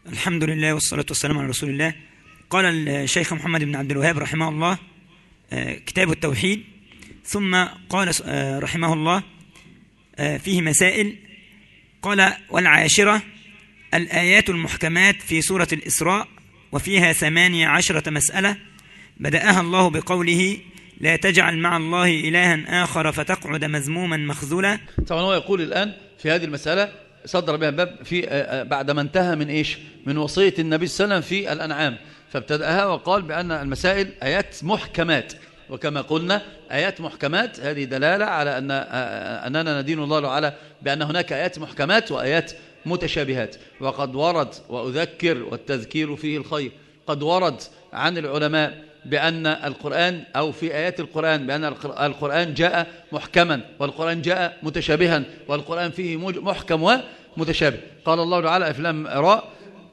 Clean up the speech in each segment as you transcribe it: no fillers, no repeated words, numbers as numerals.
الحمد لله والصلاة والسلام على رسول الله. قال الشيخ محمد بن عبد الوهاب رحمه الله كتاب التوحيد، ثم قال رحمه الله فيه مسائل. قال: والعاشرة الآيات المحكمات في سورة الإسراء، وفيها 18 مسألة، بدأها الله بقوله: لا تجعل مع الله إلها آخر فتقعد مذموما مخذولا. طبعا هو يقول الآن في هذه المسألة صدر بها باب في بعد ما انتهى من إيش؟ من وصية النبي صلى الله عليه وسلم في الأنعام، فابتدأها وقال بأن المسائل آيات محكمات، وكما قلنا آيات محكمات هذه دلالة على أننا ندين الله تعالى بأن هناك آيات محكمات وآيات متشابهات. وقد ورد، وأذكر والتذكير فيه الخير، قد ورد عن العلماء بأن القرآن أو في آيات القرآن بأن القرآن جاء محكما والقرآن جاء متشابها والقرآن فيه محكم ومتشابه. قال الله تعالى: في لام راء: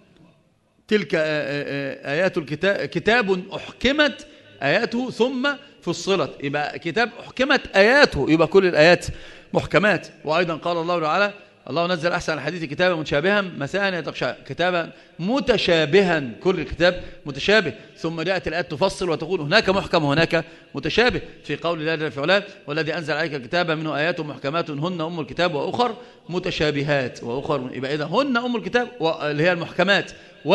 تلك آيات الكتاب، كتاب أحكمت آياته ثم فصلت. يبقى كتاب أحكمت آياته، يبقى كل الآيات محكمات. وأيضا قال الله تعالى: الله نزل أحسن الحديث كتابا متشابها مثانية تقشعر، كتابا متشابها، كل الكتاب متشابه. ثم جاءت الآيات تفصل وتقول هناك محكم وهناك متشابه، في قول الله جل في علاه: والذي أنزل عليك الكتاب منه آيات محكمات هن أم الكتاب وأخر متشابهات. وأخر، يبقى إذا هن أم الكتاب اللي هي المحكمات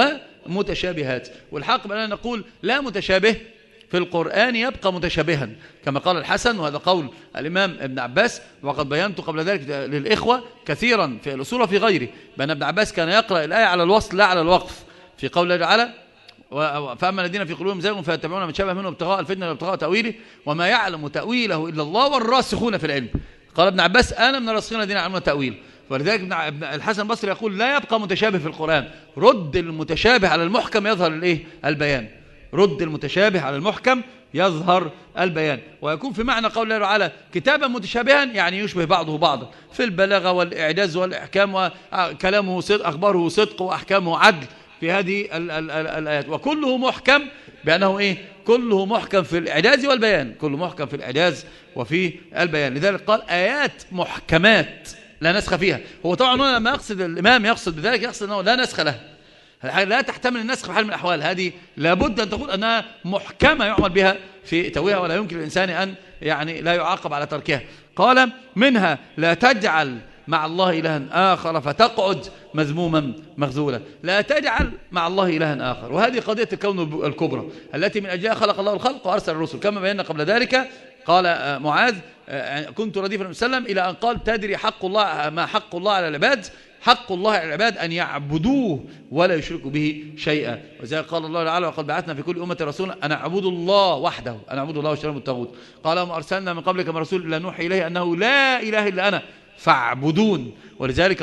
ومتشابهات. والحق بأننا نقول لا متشابه في القرآن يبقى متشابها، كما قال الحسن، وهذا قول الإمام ابن عباس. وقد بينت قبل ذلك للإخوة كثيرا في الأصول وفي غيره بأن ابن عباس كان يقرأ الآية على الوصل لا على الوقف، في قول الله تعالى: فأما الذين في قلوبهم زيغ فيتبعون من شابه منه ابتغاء الفتنة وابتغاء تأويله وما يعلم تأويله إلا الله والراسخون في العلم. قال ابن عباس: أنا من الراسخين الذين يعلمون تأويل. ولذلك الحسن البصري يقول: لا يبقى متشابه في القرآن، رد المتشابه على المحكم يظهر البيان، رد المتشابه على المحكم يظهر البيان. ويكون في معنى قول الله تعالى كتابا متشابها يعني يشبه بعضه بعضا في البلاغة والإعجاز والإحكام، وكلامه صدق، أخباره صدق، وأحكامه عدل في هذه الآيات. وكله محكم بأنه كله محكم في الإعجاز والبيان، كله محكم في الإعجاز وفي البيان. لذلك قال آيات محكمات لا نسخ فيها. هو طبعا هنا لما يقصد الإمام يقصد بذلك يقصد أنه لا نسخ له، لا تحتمل النسخ في حال من الأحوال، هذه لابد أن تكون أنها محكمة يعمل بها في تويها، ولا يمكن الإنسان أن لا يعاقب على تركها. قال: منها لا تجعل مع الله إلها آخر فتقعد مذموما مخذولا. لا تجعل مع الله إلها آخر، وهذه قضية الكون الكبرى التي من أجلها خلق الله الخلق وأرسل الرسل، كما بينا قبل ذلك. قال معاذ: كنت رديف النبي صلى الله عليه وسلم، إلى أن قال: تدري حق الله ما حق الله على العباد؟ حق الله على العباد أن يعبدوه ولا يشركوا به شيئا. وذلك قال الله تعالى: وقد بعثنا في كل أمة رسولا أن اعبدوا الله وحده، أن اعبدوا الله واجتنبوا الطاغوت. قال: وما أرسلنا من قبلك من رسول إلا نوحي إليه أنه لا إله إلا أنا فاعبدون. ولذلك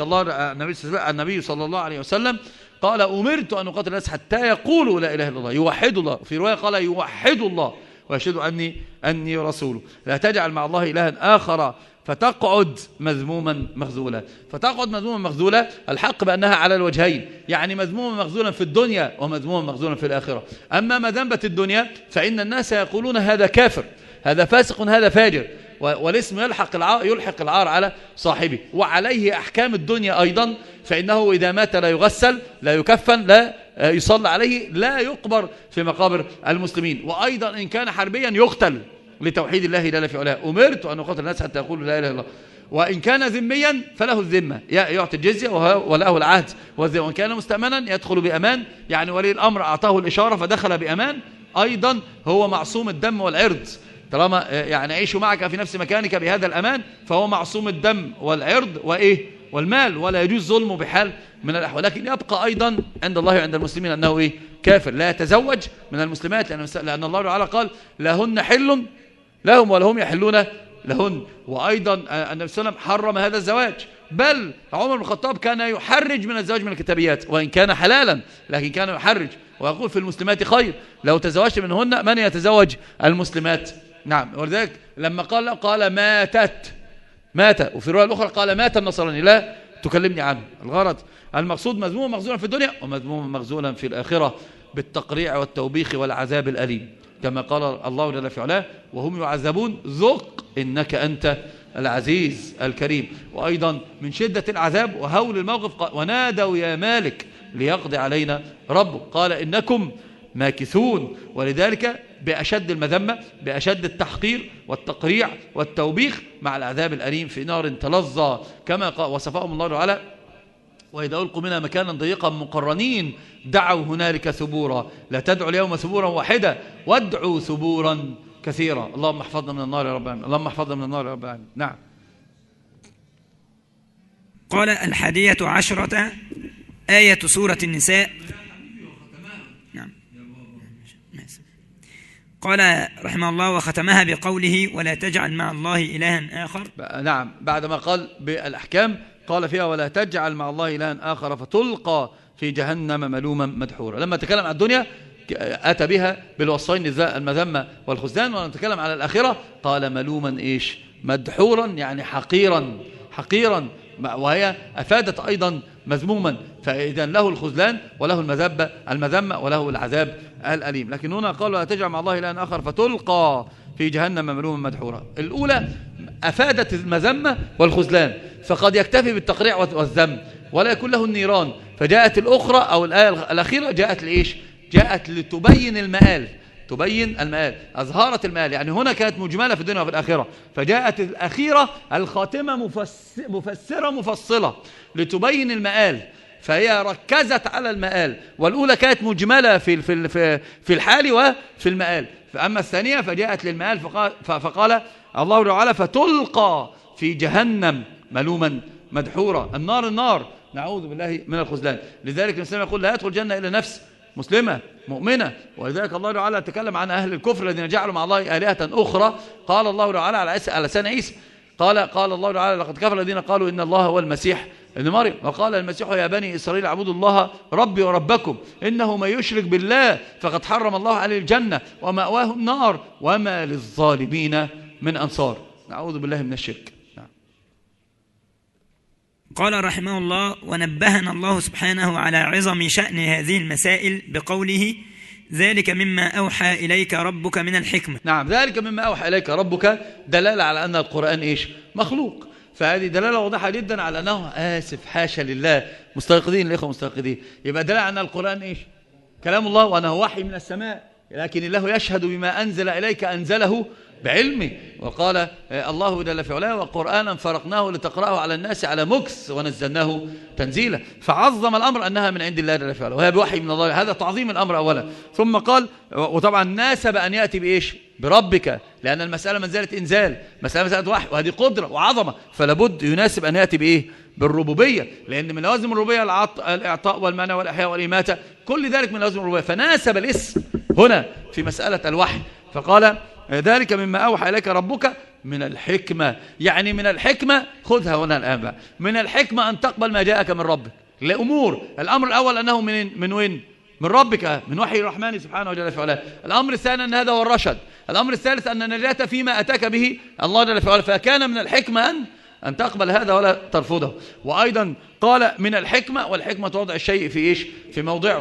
النبي صلى الله عليه وسلم قال: أمرت أن أقاتل الناس حتى يقولوا لا إله إلا الله، يوحدوا الله. في رواية قال: يوحدوا الله ويشهدوا أني رسوله. لا تجعل مع الله إلها آخر فتقعد مذموما مخذولا. فتقعد مذموما مخذولا، الحق بأنها على الوجهين، يعني مذموما مخذولا في الدنيا ومذموما مخذولا في الآخرة. أما مذنبة الدنيا فإن الناس يقولون هذا كافر، هذا فاسق، هذا فاجر، والاسم يلحق العار على صاحبه. وعليه أحكام الدنيا أيضا، فإنه إذا مات لا يغسل، لا يكفن، لا يصلى عليه، لا يقبر في مقابر المسلمين. وأيضا إن كان حربيا يقتل لتوحيد الله جل في علاه. أمرت أن أقاتل الناس حتى يقولوا لا إله إلا الله. وإن كان ذميا فله الذمة، يعطي الجزية وله العهد. وإن كان مستأمنا يدخل بأمان، يعني ولي الأمر أعطاه الإشارة فدخل بأمان. أيضا هو معصوم الدم والعرض، طالما يعني عيش معك في نفس مكانك بهذا الأمان فهو معصوم الدم والعرض والمال، ولا يجوز ظلمه بحال من الأحوال. لكن يبقى أيضا عند الله وعند المسلمين أنه كافر، لا يتزوج من المسلمات، لأن الله تعالى قال: لهن حل لهم ولهم يحلون لهن. وأيضا النبي صلى الله عليه وسلم حرم هذا الزواج، بل عمر بن الخطاب كان يحرج من الزواج من الكتابيات، وإن كان حلالا لكن كان يحرج ويقول: في المسلمات خير، لو تزوجت منهن من يتزوج المسلمات؟ نعم. ولذلك لما قال مات، وفي الرواية الأخرى قال: مات النصراني، لا تكلمني عنه. الغرض المقصود مذموما مخذولا في الدنيا ومذموما مخذولا في الآخرة بالتقريع والتوبيخ والعذاب الأليم، كما قال الله جل في علاه: وهم يعذبون ذق إنك أنت العزيز الكريم. وأيضا من شدة العذاب وهول الموقف ونادوا يا مالك ليقضي علينا ربك. قال إنكم ماكثون. ولذلك بأشد المذمة، بأشد التحقير والتقريع والتوبيخ مع العذاب الأليم في نار تلظى كما وصفهم الله تعالى: وإذا ألقوا منها مكانا ضيقا مقرنين دعوا هنالك ثبورا لا تدعوا اليوم ثبورا واحدا وادعوا ثبورا كثيرا. اللهم احفظنا من النار يا رب العالمين. اللهم احفظنا من النار يا رب العالمين. نعم. قال 11 آية سورة النساء. نعم. قال رحمه الله: وختمها بقوله: ولا تجعل مع الله إلها آخر. نعم. بعدما قال بالأحكام قال فيها: ولا تجعل مع الله إلها آخر فتلقى في جهنم ملوما مدحورا. لما تكلم عن الدنيا أتى بها بالوصفين: المذمة والخزلان. ولما تكلم على الآخرة قال ملوما إيش؟ مدحورا، يعني حقيرا، وهي أفادت أيضا مذموما. فإذا له الخذلان وله المذمة وله العذاب الأليم. لكن هنا قال: ولا تجعل مع الله إلها آخر فتلقى في جهنم ملوما مدحورا. الأولى أفادت المذمة والخذلان، فقد يكتفي بالتقريع والذم ولا يكون له النيران. فجاءت الأخرى أو الآية الأخيرة جاءت لإيش؟ جاءت لتبين المآل، أظهرت المآل. يعني هنا كانت مجملة في الدنيا وفي الآخرة، فجاءت الأخيرة الخاتمة مفسرة مفصلة لتبين المآل، فهي ركزت على المآل. والأولى كانت مجملة في الحال وفي المآل. فأما الثانية فجاءت للمآل، فقال الله تعالى: فتلقى في جهنم ملوما مدحورا. النار، نعوذ بالله من الخذلان. لذلك الإسلام يقول: لا يدخل الجنة إلا نفس مسلمة مؤمنة. ولذلك الله تعالى تكلم عن أهل الكفر الذين جعلوا مع الله آلهة أخرى. قال الله تعالى على لسان عيسى، قال الله تعالى: لقد كفر الذين قالوا إن الله هو المسيح ابن مريم. وقال المسيح: يا بني إسرائيل اعبدوا الله ربي وربكم إنه من يشرك بالله فقد حرم الله عليه الجنة ومأواه النار وما للظالمين من أنصار. نعوذ بالله من الشرك. قال رحمه الله: ونبهنا الله سبحانه على عظم شأن هذه المسائل بقوله: ذلك مما أوحى إليك ربك من الحكمة. نعم، ذلك مما أوحى إليك ربك دلالة على أن القرآن إيش؟ مخلوق. فهذه دلالة واضحة جدا على أنه حاشا لله. مستيقظين الإخوة مستيقظين. يبقى دلالة على أن القرآن إيش؟ كلام الله، وأنه وحي من السماء، لكن الله يشهد بما أنزل إليك أنزله بعلمه. وقال الله جل في علاه: وقرآنا فرقناه لتقرأه على الناس على مكث ونزلناه تنزيلا. فعظم الأمر أنها من عند الله جل في علاه وهي بوحي من الله. هذا تعظيم الأمر أولا. ثم قال: وطبعا ناسب أن يأتي بإيش؟ بربك، لأن المسألة منزلة إنزال، مسألة وحي، وهذه قدرة وعظمة، فلابد يناسب أن يأتي بإيه؟ بالربوبية، لأن من لوازم الربوبية الإعطاء والمنع والإحياء والإماتة، كل ذلك من لوازم الربوبية. فناسب الاسم هنا في مسألة الوحي، فقال: ذلك مما أوحى إليك ربك من الحكمة. يعني من الحكمة، خذها هنا الآن بقى، من الحكمة أن تقبل ما جاءك من ربك لأمور. الأمر الأول أنه من وين؟ من ربك، من وحي الرحمن سبحانه وجل في علاه. الأمر الثاني أن هذا هو الرشد. الأمر الثالث أن النجاة فيما أتاك به الله جل في علاه. فكان من الحكمة أن تقبل هذا ولا ترفضه. وأيضا قال: من الحكمة، والحكمة توضع الشيء في إيش؟ في موضعه.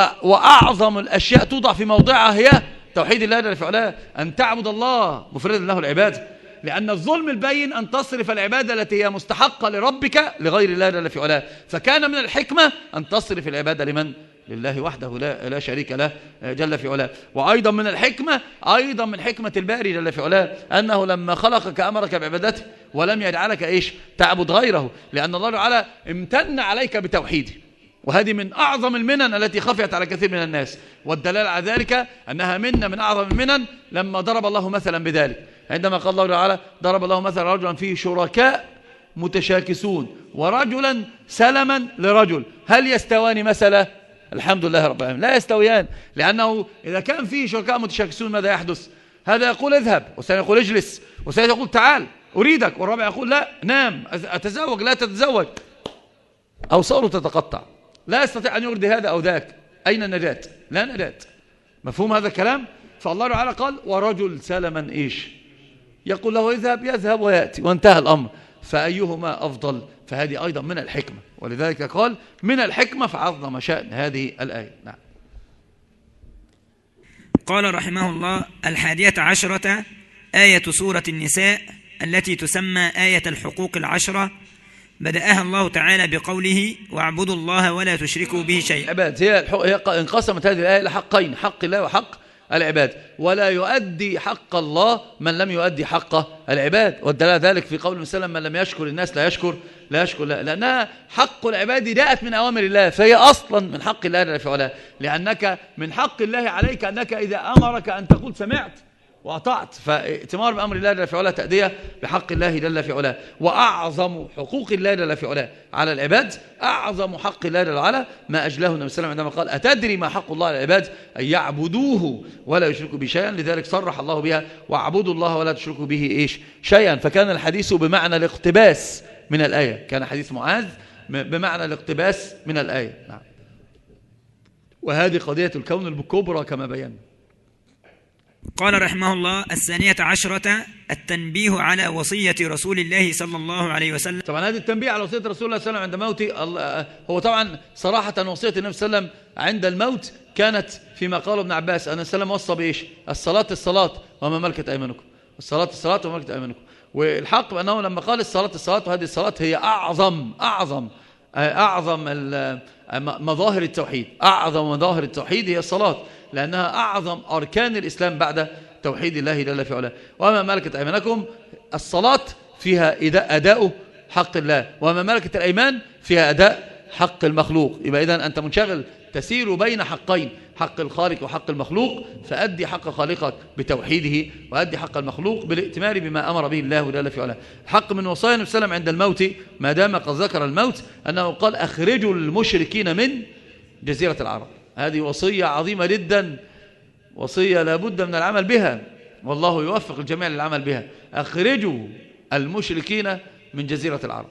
وأعظم الأشياء توضع في موضعها هي توحيد الله جل في علاه، أن تعبد الله مفردا له العبادة. لأن الظلم البين أن تصرف العبادة التي هي مستحقة لربك لغير الله جل في علاه. فكان من الحكمة أن تصرف العبادة لمن؟ لله وحده لا شريك له جل في علاه. وأيضا من الحكمة، أيضا من حكمة الباري جل في علاه، أنه لما خلقك أمرك بعبادته ولم يجعلك إيش؟ تعبد غيره، لأن الله تعالى امتن عليك بتوحيده. وهذه من أعظم المنن التي خفيت على كثير من الناس. والدلالة على ذلك أنها من أعظم المنن لما ضرب الله مثلا بذلك، عندما قال الله تعالى: ضرب الله مثلا رجلا فيه شركاء متشاكسون ورجلا سلما لرجل هل يستوان مثلا؟ الحمد لله رب العالمين، لا يستويان. لأنه إذا كان فيه شركاء متشاكسون ماذا يحدث؟ هذا يقول اذهب، والثاني يقول اجلس، والثالث يقول تعال أريدك، والرابع يقول لا نام، أتزوج لا تتزوج، أوصاره تتقطع، لا يستطيع أن يرضي هذا أو ذاك. أين النجاة؟ لا نجاة. مفهوم هذا الكلام؟ فالله تعالى قال: ورجل سلما إيش؟ يقول له اذهب، يذهب ويأتي، وانتهى الأمر. فأيهما أفضل؟ فهذه أيضا من الحكمة، ولذلك قال: من الحكمة، فعظم شأن هذه الآية. نعم. قال رحمه الله: 11 آية سورة النساء التي تسمى آية الحقوق 10، بدأها الله تعالى بقوله واعبدوا الله ولا تشركوا به شيئا. العباد هي انقسمت هذه الآية لحقين، حق الله وحق العباد، ولا يؤدي حق الله من لم يؤدي حق العباد، والدلالة ذلك في قول وسلم من لم يشكر الناس لا يشكر الله، لأنها حق العباد جاءت من أوامر الله، فهي أصلا من حق الله جل في علاه، لأنك من حق الله عليك أنك إذا أمرك أن تقول سمعت وأطعت، فائتمار بأمر الله جل في علاه تأدية بحق الله جل في علاه. وأعظم حقوق الله جل في علاه على العباد، أعظم حق الله جل وعلا ما أجله النبي صلى الله عليه وسلم عندما قال أتدري ما حق الله على العباد؟ أن يعبدوه ولا يشركوا به شيئا، لذلك صرح الله بها واعبدوا الله ولا تشركوا به شيئا. فكان الحديث بمعنى الاقتباس من الآية، كان حديث معاذ بمعنى الاقتباس من الآية. نعم. وهذه قضية الكون الكبرى كما بينا. قال رحمه الله: 12 التنبيه على وصية رسول الله صلى الله عليه وسلم. طبعا هذه التنبيه على وصية رسول الله صلى الله عليه وسلم عند موته، هو طبعا صراحة وصية النبي صلى الله عليه وسلم عند الموت كانت فيما قال ابن عباس أن السلام وصى بإيش؟ الصلاة وما ملكت أيمانكم، الصلاة وما ملكت أيمانكم. والحق بأنه لما قال الصلاة، وهذه الصلاة هي أعظم مظاهر التوحيد، أعظم مظاهر التوحيد هي الصلاة، لأنها أعظم أركان الإسلام بعد توحيد الله جل في علاه. وما ملكت أيمانكم، الصلاة فيها أداء حق الله، وما ملكت الأيمان فيها أداء حق المخلوق. يبقى إذن أنت منشغل تسير بين حقين، حق الخالق وحق المخلوق، فأدي حق خالقك بتوحيده، وأدي حق المخلوق بالائتمار بما أمر به الله جل في علاه. حق من وصايا النبي صلى الله عليه وسلم عند الموت ما دام قد ذكر الموت أنه قال أخرجوا المشركين من جزيرة العرب. هذه وصية عظيمة جدا، وصية لابد من العمل بها، والله يوفق الجميع للعمل بها. أخرجوا المشركين من جزيرة العرب.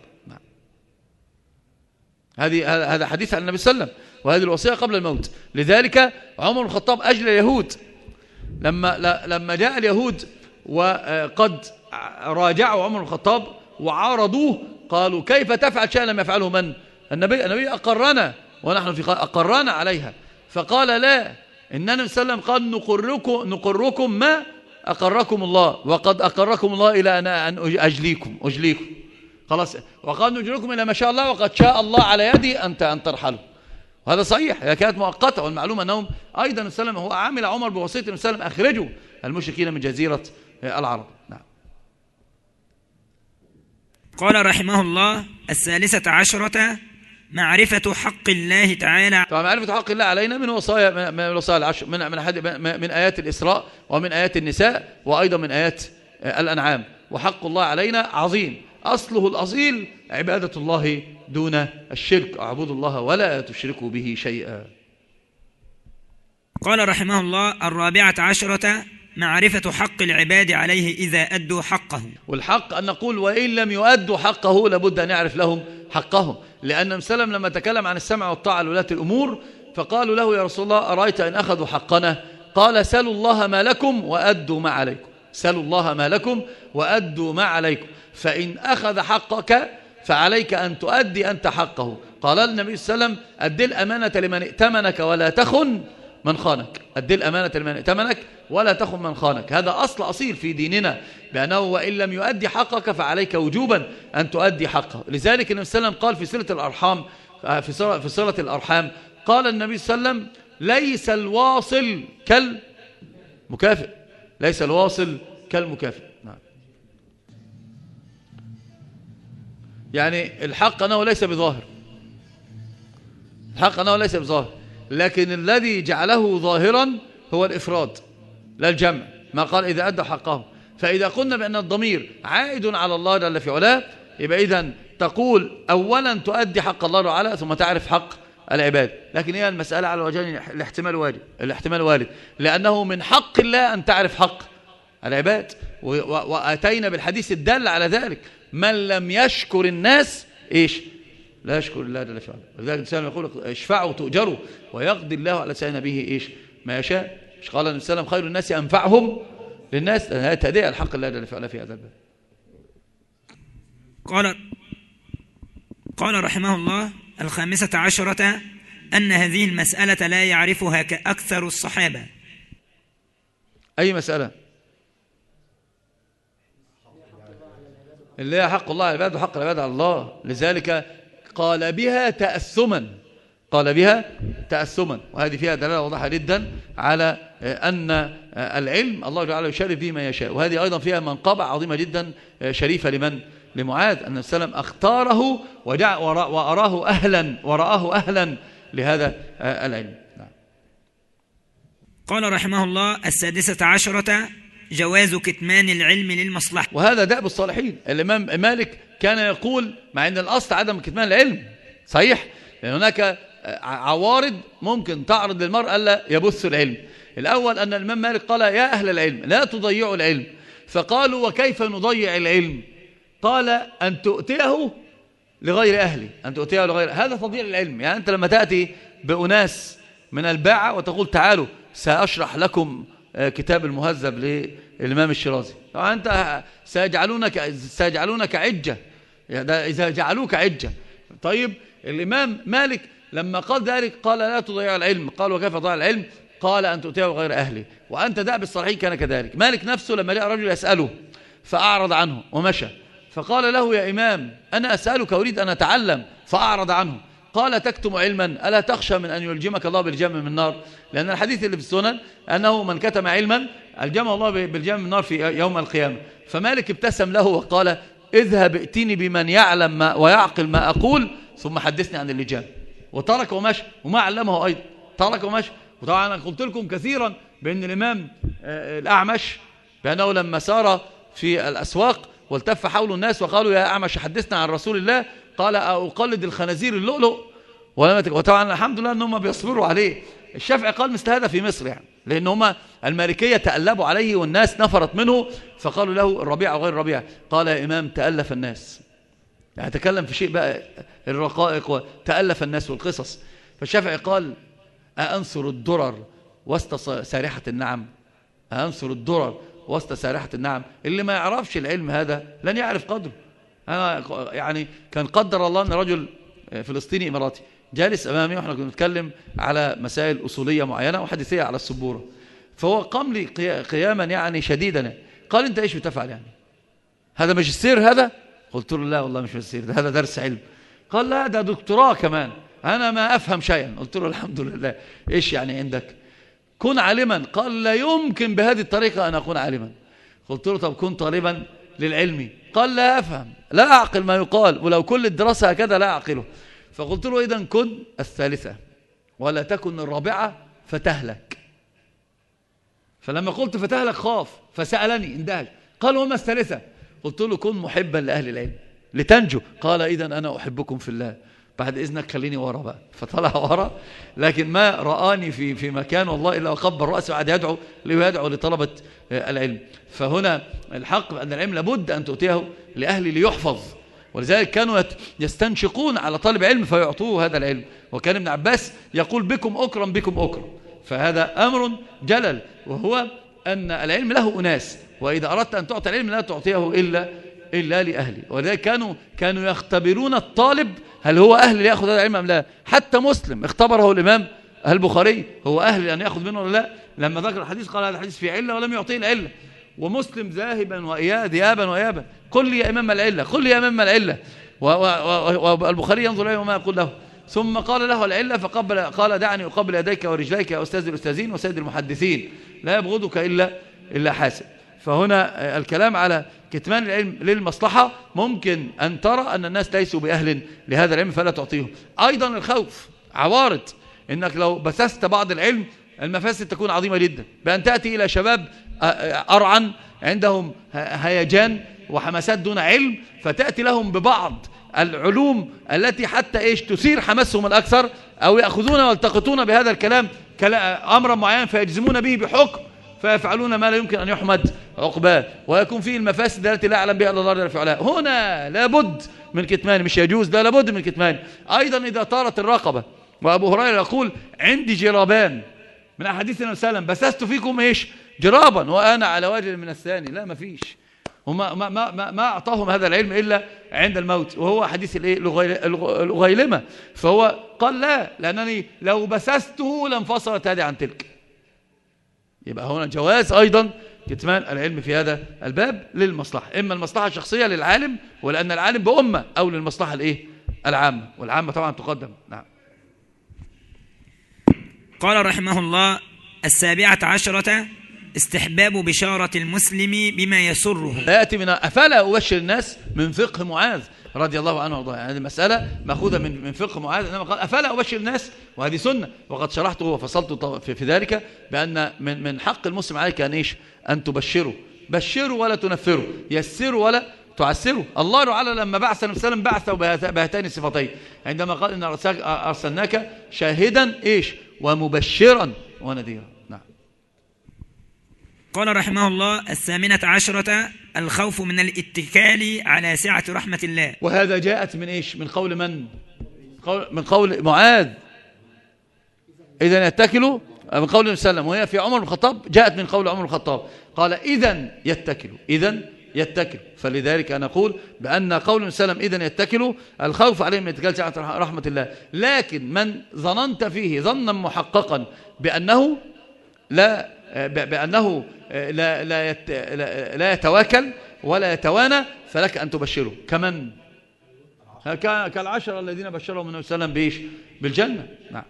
هذا حديث عن النبي صلى الله عليه وسلم، وهذه الوصية قبل الموت. لذلك عمر بن الخطاب أجل اليهود لما جاء اليهود وقد راجعوا عمر بن الخطاب وعارضوه، قالوا كيف تفعل شيئا لم يفعله من؟ النبي أقرنا ونحن في أقرنا عليها. فقال لا، إن النبي صلى الله عليه وسلم قال نقركم ما أقركم الله، وقد أقركم الله إلى أن أجليكم خلاص، وقال نجركم إلى ما شاء الله، وقد شاء الله على يدي أن ترحلوا. وهذا صحيح، هي كانت مؤقتة. والمعلومة أنهم أيضا النبي صلى الله عليه وسلم هو عامل عمر بوصية النبي صلى الله عليه وسلم أخرجوا المشركين من جزيرة العرب. نعم. قال رحمه الله: 13 معرفة حق الله تعالى. طبعا معرفة حق الله علينا من وصايا العشر، من آيات الإسراء، ومن آيات النساء، وأيضا من آيات الأنعام. وحق الله علينا عظيم، أصله الأصيل عبادة الله دون الشرك، اعبدوا الله ولا تشركوا به شيئا. قال رحمه الله: 14 معرفة حق العباد عليه إذا أدوا حقه. والحق أن نقول وإن لم يؤدوا حقه لابد أن يعرف لهم حقهم، لأن النبي صلى الله عليه وسلم لما تكلم عن السمع والطاعة لولاة الأمور فقالوا له يا رسول الله أرأيت إن أخذوا حقنا؟ قال سلوا الله ما لكم وأدوا ما عليكم، سلوا الله ما لكم وأدوا ما عليكم، فإن أخذ حقك فعليك أن تؤدي أنت حقه. قال النبي صلى الله عليه وسلم أدي الأمانة لمن ائتمنك ولا تخن من خانك، أدي الأمانة لمن ائتمنك ولا تخن من خانك. هذا أصل أصيل في ديننا، بأنه وإن لم يؤدي حقك فعليك وجوبا أن تؤدي حقه. لذلك النبي صلى الله عليه وسلم قال في صلة الأرحام، في صلة الأرحام قال النبي صلى الله عليه وسلم ليس الواصل كالمكافئ، ليس الواصل كالمكافئ. نعم. يعني الحق أنه ليس بظاهر، الحق أنه ليس بظاهر، لكن الذي جعله ظاهرا هو الإفراد لا الجمع، ما قال إذا أدى حقه. فإذا قلنا بأن الضمير عائد على الله جل في علاه، يبقى إذن تقول أولا تؤدي حق الله تعالى ثم تعرف حق العباد. لكن هي المسألة على وجهين، الاحتمال وارد، لأنه من حق الله أن تعرف حق العباد، وأتينا بالحديث الدال على ذلك: من لم يشكر الناس لا يشكر الله جل في علاه. ولذلك الإنسان يقول اشفعوا تؤجروا، ويقضي الله على لسان به ما يشاء. مش قال النبي صلى الله عليه وسلم خير الناس أنفعهم للناس؟ هذه تأدية الحق الله جل في علاه في هذا الباب. قال رحمه الله: 15 أن هذه المسألة لا يعرفها كأكثر الصحابة. أي مسألة؟ اللي هي حق الله على العباد وحق العباد على الله. لذلك قال بها تأثما، قال بها تأثما، وهذه فيها دلالة واضحة جدا على أن العلم الله تعالى يشرف به ما يشاء. وهذه أيضا فيها منقبة عظيمة جدا شريفة لمعاذ، أن السلام اختاره ورآه أهلا لهذا العلم. قال رحمه الله: 16 جواز كتمان العلم للمصلحة. وهذا دأب الصالحين. الإمام مالك كان يقول مع أن الأصل عدم كتمان العلم، صحيح، لأن هناك عوارض ممكن تعرض للمرء ألا يبث العلم. الأول أن الإمام مالك قال: يا أهل العلم لا تضيعوا العلم. فقالوا: وكيف نضيع العلم؟ قال: أن تؤتيه لغير أهلي، أن تؤتيه لغير. هذا تضييع العلم. يعني أنت لما تأتي بأناس من الباعة وتقول: تعالوا سأشرح لكم كتاب المهذب للإمام الشيرازي، أنت سيجعلونك عجة، إذا جعلوك عجة. طيب الإمام مالك لما قال ذلك قال: لا تضيع العلم. قال: وكيف تضيع العلم؟ قال: أن تؤتيه غير أهله. وأنت دأب الصالحين كان كذلك. مالك نفسه لما جاء رجل يسأله فأعرض عنه ومشى، فقال له: يا إمام أنا أسألك أريد أن أتعلم. فأعرض عنه. قال: تكتم علما ألا تخشى من أن يلجمك الله بالجم من النار؟ لأن الحديث اللي في السنن أنه من كتم علما ألجمه الله بالجم من النار في يوم القيامة. فمالك ابتسم له وقال: اذهب ائتني بمن يعلم ويعقل ما أقول ثم حدثني عن اللجام. وترك ومشى، وما علمه أيضا، ترك ومشى. وطبعا أنا قلت لكم كثيرا بأن الإمام الأعمش بأنه لما سار في الأسواق والتف حول الناس وقالوا: يا أعمش حدثنا عن رسول الله، قال: أقلد الخنازير اللؤلؤ. وطبعا الحمد لله أنهم بيصبروا عليه. الشافعي قال مثل هذا في مصر، يعني لأن هم المالكية تألبوا عليه والناس نفرت منه، فقالوا له: الربيع وغير الربيع. قال: يا إمام تألف الناس، يعني تكلم في شيء بقى الرقائق وتألف الناس والقصص. فالشافعي قال: أأنصر الدرر وسط سارحة النعم؟ أأنصر الدرر وسط سارحة النعم؟ اللي ما يعرفش العلم هذا لن يعرف قدره. أنا يعني كان قدر الله أن رجل فلسطيني إماراتي جالس أمامي وإحنا كنا نتكلم على مسائل أصولية معينة وحديثية على السبورة، فهو قام لي قياما يعني شديدا. قال: أنت إيش بتفعل يعني؟ هذا ماجستير هذا؟ قلت له: لا والله مش ماجستير، هذا درس علم. قال: لا ده دكتوراه كمان، أنا ما أفهم شيئا. قلت له: الحمد لله. إيش يعني عندك؟ كن عالما. قال: لا يمكن بهذه الطريقة أن أكون عالما. قلت له: طب كن طالبا للعلم. قال: لا أفهم، لا أعقل ما يقال، ولو كل الدراسة هكذا لا أعقله. فقلت له: إذن كن الثالثة ولا تكن الرابعة فتهلك. فلما قلت فتهلك خاف فسألني اندهش، قال: وما الثالثة؟ قلت له: كن محبا لأهل العلم لتنجو. قال: إذن أنا أحبكم في الله، بعد إذنك خليني ورا بقى. فطلع ورا، لكن ما رآني في مكان والله إلا وقبل رأسه وعد يدعو لطلبة العلم. فهنا الحق أن العلم لابد أن تؤتيه لأهل ليحفظ، ولذلك كانوا يستنشقون على طالب علم فيعطوه هذا العلم. وكان ابن عباس يقول: بكم أكرم بكم أكرم. فهذا أمر جلل، وهو أن العلم له أناس، وإذا أردت أن تعطي العلم لا تعطيه إلا لأهله. ولذلك كانوا يختبرون الطالب هل هو أهل ليأخذ هذا العلم أم لا. حتى مسلم اختبره الإمام البخاري، هو أهل أن يأخذ منه ولا لا. لما ذكر الحديث قال: هذا الحديث فيه علة، ولم يعطيه العلة. ومسلم ذاهبا ذهابا وإيابا: قل لي يا إمام العلة، قل لي يا إمام العلة. والبخاري ينظر إليه وما يقول له. ثم قال له العلة قال: دعني أقبل يديك ورجليك يا أستاذ الأستاذين وسيد المحدثين، لا يبغضك إلا حاسد. فهنا الكلام على كتمان العلم للمصلحة. ممكن أن ترى أن الناس ليسوا بأهل لهذا العلم فلا تعطيهم. أيضا الخوف عوارض، إنك لو بثثت بعض العلم المفاسد تكون عظيمة جدا، بأن تأتي إلى شباب أرعن عندهم هيجان وحماسات دون علم، فتأتي لهم ببعض العلوم التي حتى تثير حماسهم الأكثر، أو يأخذون والتقطون بهذا الكلام أمرا معين فيجزمون به بحكم، فيفعلون ما لا يمكن أن يحمد عقباه، ويكون فيه المفاسد التي لا يعلم بها إلا الله جل في علاه. هنا لابد من كتمان، مش يجوز، لا لابد من كتمان. أيضا إذا طارت الرقبة، وأبو هريرة يقول: عندي جرابان من أحاديث النبي صلى الله عليه وسلم، بثثت فيكم جرابا وأنا على وجه من الثاني. لا، ما فيش. وما ما ما ما أعطاهم هذا العلم إلا عند الموت، وهو حديث الأغيلمة. فهو قال: لا، لأنني لو بثثته لانفصلت هذه عن تلك. يبقى هنا جواز أيضا كتمان العلم في هذا الباب للمصلحة، إما المصلحة الشخصية للعالم ولأن العالم بأمة، أو للمصلحة الإيه؟ العامة، والعامة طبعا تقدم. نعم. قال رحمه الله: 17 استحباب بشارة المسلم بما يسره. لا يأتي من أفلا أبشر الناس من فقه معاذ رضي الله عنه وارضاه، يعني هذه المسألة مأخوذة من فقه معاذ، إنما قال أفلا أبشر الناس، وهذه سنة، وقد شرحته وفصلت في ذلك بأن من حق المسلم عليك أن تبشره، بشره ولا تنفره، يسره ولا تعسره. الله تعالى لما بعث النبي صلى الله عليه وسلم بعثه بهاتين الصفتين، عندما قال إن أرسلناك شاهدا ومبشرا ونذيرا. نعم. قال رحمه الله: 18 الخوف من الاتكال على سعة رحمة الله. وهذا جاءت من من قول من؟ من قول معاذ، إذا يتكلوا، من قول النبي صلى الله عليه وسلم، وهي في عمر بن الخطاب، جاءت من قول عمر بن الخطاب قال إذا يتكلوا، إذا يتكل. فلذلك أنا أقول بأن قول النبي صلى الله عليه وسلم إذا يتكلوا الخوف عليهم من اتكال سعة رحمة الله. لكن من ظننت فيه ظنا محققا بأنه لا لا يتواكل ولا يتوانى، فلك أن تبشره. كمن؟ كالعشرة الذين بشرهم النبي صلى الله عليه وسلم بالجنة. نعم.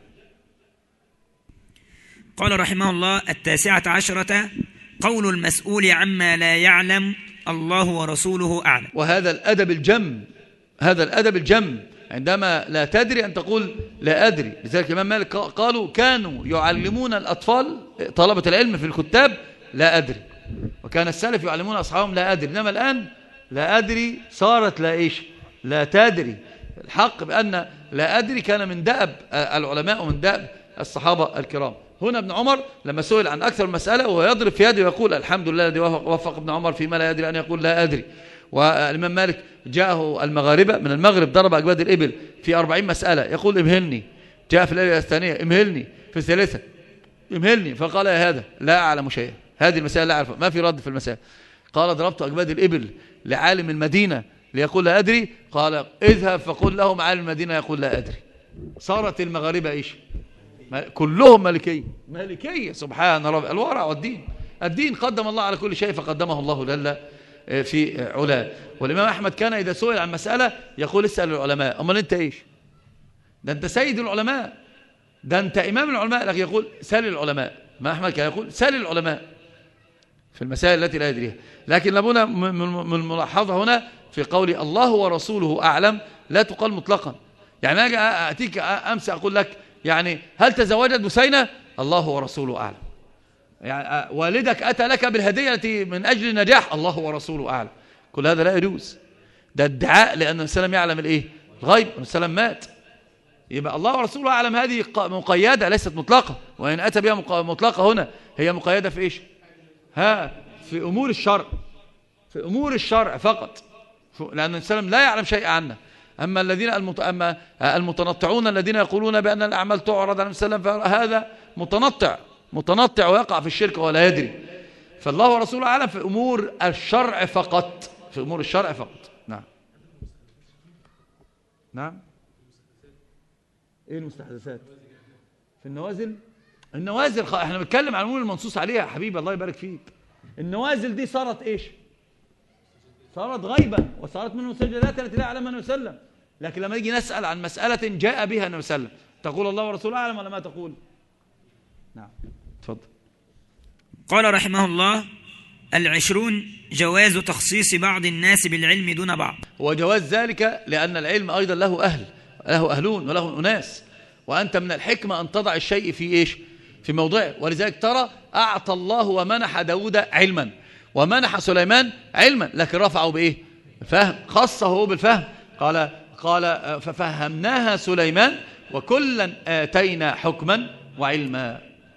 قال رحمه الله: 19 قول المسؤول عما لا يعلم الله ورسوله أعلم. وهذا الأدب الجم، هذا الأدب الجم، عندما لا تدري أن تقول لا أدري. لذلك الإمام مالك قالوا كانوا يعلمون الأطفال طلبة العلم في الكتاب لا أدري، وكان السلف يعلمون أصحابهم لا أدري. إنما الآن لا أدري صارت لا تدري. الحق بأن لا أدري كان من دأب العلماء ومن دأب الصحابة الكرام. هنا ابن عمر لما سئل عن أكثر المسألة وهو يضرب في يده ويقول الحمد لله الذي وفق ابن عمر فيما لا يدري أن يقول لا أدري. والإمام مالك جاءه المغاربة من المغرب ضرب أجباد الإبل في 40 مسألة، يقول امهلني. جاء في الليلة الثانية امهلني، في الثالثة امهلني، فقال يا هذا لا أعلم شيئا، هذه المسألة لا أعرف، ما في رد في المسألة. قال ضربت أجباد الإبل لعالم المدينة ليقول لا أدري، قال اذهب فقل لهم عالم المدينة يقول لا أدري. صارت المغاربة كلهم مالكية. سبحان رب الورع والدين. الدين قدم الله على كل شيء فقدمه الله جل في علاه. والإمام أحمد كان إذا سئل عن مسألة يقول اسأل العلماء. أمال أنت ده أنت سيد العلماء، ده أنت إمام العلماء، لكن يقول سأل العلماء. ما أحمد كان يقول سأل العلماء في المسائل التي لا يدريها. لكن لابد من الملاحظة هنا في قول الله ورسوله أعلم لا تقال مطلقا. يعني أجي أتيك أمس أقول لك يعني هل تزوجت بسينة؟ الله ورسوله أعلم. يعني والدك أتى لك بالهدية التي من أجل النجاح؟ الله ورسوله أعلم. كل هذا لا يجوز، ده ادعاء، لأن السلام يعلم الغيب، السلام مات. يبقى الله ورسوله أعلم هذه مقيدة ليست مطلقة، وإن أتى بها مطلقة هنا هي مقيدة في في أمور الشرع، في أمور الشرع فقط، لأن السلام لا يعلم شيء عنا. أما المتنطعون الذين يقولون بأن الأعمال تعرض عن السلام فهذا متنطع ويقع في الشرك ولا يدري. فالله ورسوله أعلم في أمور الشرع فقط، في أمور الشرع فقط. نعم. إيه المستحدثات في النوازل احنا بنتكلم عن الأمور المنصوص عليها يا حبيبي، الله يبارك فيك. النوازل دي صارت صارت غيبة، وصارت من المسجلات التي لا يعلمها النبي صلى الله عليه وسلم. لكن لما نيجي نسأل عن مسألة جاء بها النبي صلى الله عليه وسلم تقول الله ورسوله أعلم ولا ما تقول؟ نعم. تفضل. قال رحمه الله: 20 جواز تخصيص بعض الناس بالعلم دون بعض. وجواز ذلك لأن العلم أيضا له أهلون وله أناس، وأنت من الحكمة أن تضع الشيء في موضعه. ولذلك ترى أعطى الله ومنح داود علما ومنح سليمان علما، لكن رفعه بإيه؟ الفهم، خصه بالفهم. قال ففهمناها سليمان وكلا آتينا حكما وعلما.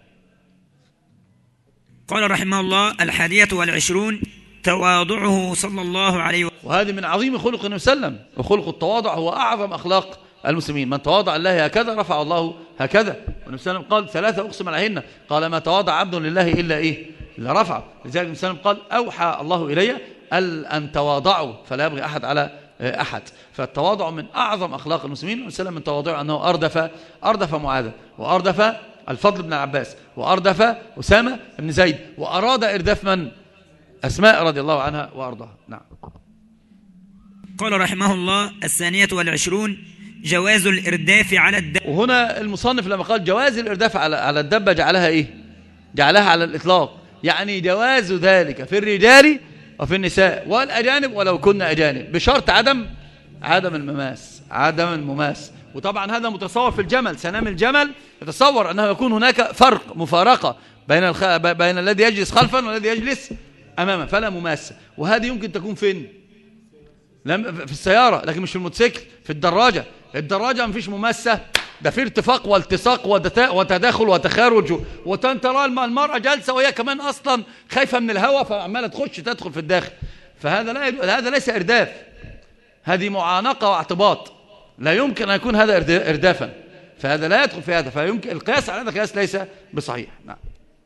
قال رحمه الله: 21 تواضعه صلى الله عليه وسلم. وهذه من عظيم خلق النبي صلى الله عليه وسلم، وخلق التواضع هو أعظم أخلاق المسلمين. من تواضع الله هكذا رفع الله هكذا. والنبي صلى الله عليه وسلم قال 3 أقسم عليهن، قال ما تواضع عبد لله إلا رفع. لذلك النبي صلى الله عليه وسلم قال أوحى الله إلي أن تواضعوا فلا يبغي أحد على أحد. فالتواضع من أعظم أخلاق المسلمين. والنبي صلى الله عليه وسلم من تواضعه أنه أردف معاذ، وأردف الفضل بن العباس، وأردف أسامة بن زيد، وأراد إرداف من؟ أسماء رضي الله عنها وأرضاها. نعم. قال رحمه الله: 22 جواز الإرداف على الدابة. وهنا المصنف لما قال جواز الإرداف على الدابة جعلها إيه؟ جعلها على الإطلاق، يعني جواز ذلك في الرجال وفي النساء والأجانب ولو كنا أجانب، بشرط عدم المماس. وطبعا هذا متصور في الجمل، سنام الجمل يتصور أنه يكون هناك فرق مفارقة بين الذي يجلس خلفا والذي يجلس أماما، فلا مماسة. وهذه يمكن تكون فين؟ في السيارة، لكن مش في الموتوسيكل. في الدراجة مفيش مماسة، ده في ارتفاق والتصاق وتداخل وتخارج، وترى المرأة جالسة وهي كمان أصلا خايفة من الهواء فعمالة تدخل في الداخل. هذا ليس إرداف، هذه معانقة واعتباط، لا يمكن أن يكون هذا إردافا، فهذا لا يدخل في هذا، فيمكن القياس على هذا قياس ليس بصحيح. نعم.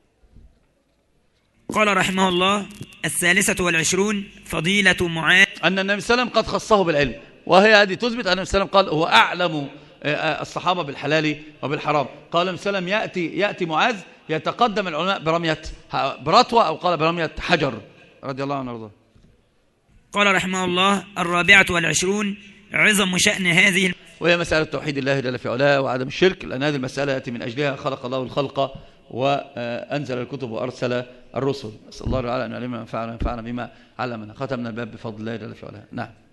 قال رحمه الله: 23 فضيلة معاذ، أن النبي صلى الله عليه وسلم قد خصه بالعلم، وهي هذه تثبت أن النبي صلى الله عليه وسلم قال هو أعلم الصحابة بالحلال وبالحرام. قال النبي صلى الله عليه وسلم يأتي معاذ يتقدم العلماء برطوة أو قال برمية حجر رضي الله عنه وارضاه. قال رحمه الله: 24 عظم شأن هذه، وهي مسألة توحيد الله جل في علاه وعدم الشرك، لأن هذه المسألة يأتي من أجلها خلق الله الخلق وأنزل الكتب وأرسل الرسل. نسأل الله تعالى أن يعلمنا وينفعنا بما علمنا. ختمنا الباب بفضل الله جل في علاه. نعم.